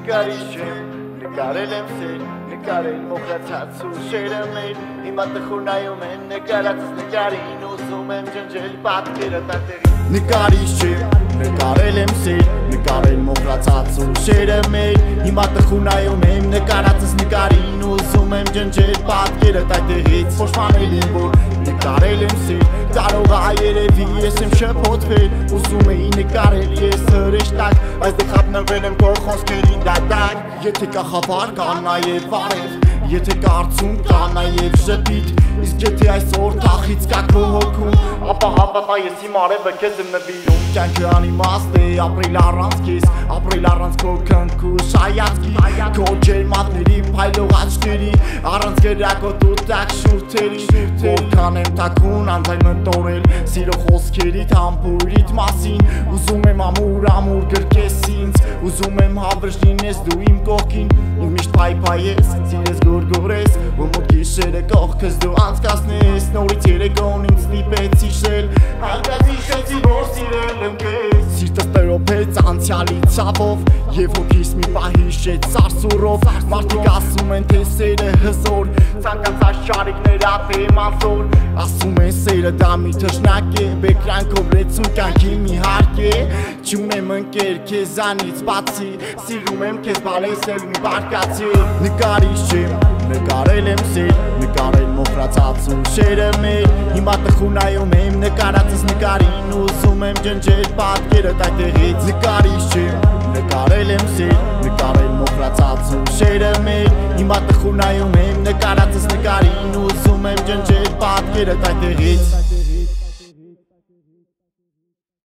Նկարիչ եմ, նկարել եմ սեր, նկարել մոխրացած ու շերը մեր Հիմա տխուր նայում են նկարածս նկարին Ուզում եմ ջնջել պատկերը տատեղին Նկարիչ եմ, նկարել եմ սեր, նկարել մոխրացած ու շերը մեր Հիմա տխուր նայում եմ նկարածս նկարին Ուզում եմ ջնջել պատկերը տատեղից Փոշմանել եմ որ նկարել եմ սեր Կարող երևի ես եմ շփոթվել Ուզում էի նկարել ես հրեշտակ Այստեղ խապնվել եմ քո խոսքերին դատարկ Եթե կա խավար կա նաև վարև Եթե կա արցուն կա նաև ժպիտ Իսկ եթե այսօր թախից կա քո հոգում Ապա հավատա ես իմ արևը քեզ եմ նվիրում Կյանքը անիմաստ է ապրել առանց քեզ Ապրել առանց քո քնքուշ հայացքի Քո ջերմատների փայլող աչքերի Առանց կերակոտ ու տաք շուրթերի Որքան եմ տակուն անձայն մտորել Սիրո խոսքերիդ համբույրիդ մասին Ուզում եմ ամուր գրկես ինձ Ուզում եմ հավրժ լինես դու իմ կողքին Ու միշտ փայփայես, սիրես գորգորես Ու մոտ գիշերը կողքս դու անցկացնես Նորից երեկոն ինձ ստիպեց հիշել Հանկած հիշեցի որ սիրել եմ քեզ Սիրտս տրոփեց անցյալի ցավով Եվ հոգիս մի պահ հիշեց սարսուռով Մարդիկ ասում են թե սերը հզոր Ցանկացած շարիկներ ատեմանցոր Ասում են սերը դա մի թշնակ է Բեկրանքով լեցուն կյանքի մի հարկ է Չունեմ ընկեր քեզանից բացի Սիրում եմ քեզ բալեսել մի բարկացի Նկարիչ եմ, նկարել եմ սեր Նկարել մոխրացած ու շերը մեր Հիմա տխուր նայում եմ նկարածս նկարին Ուզում եմ ջնջել պատկերը տատեղից Նկարիչ եմ, նկարել եմ սեր Նկարել մոխրացած ու շերը մեր Հիմա տխուր նայում եմ նկարածս նկարին Ուզում եմ ջնջել պատկերը տատեղից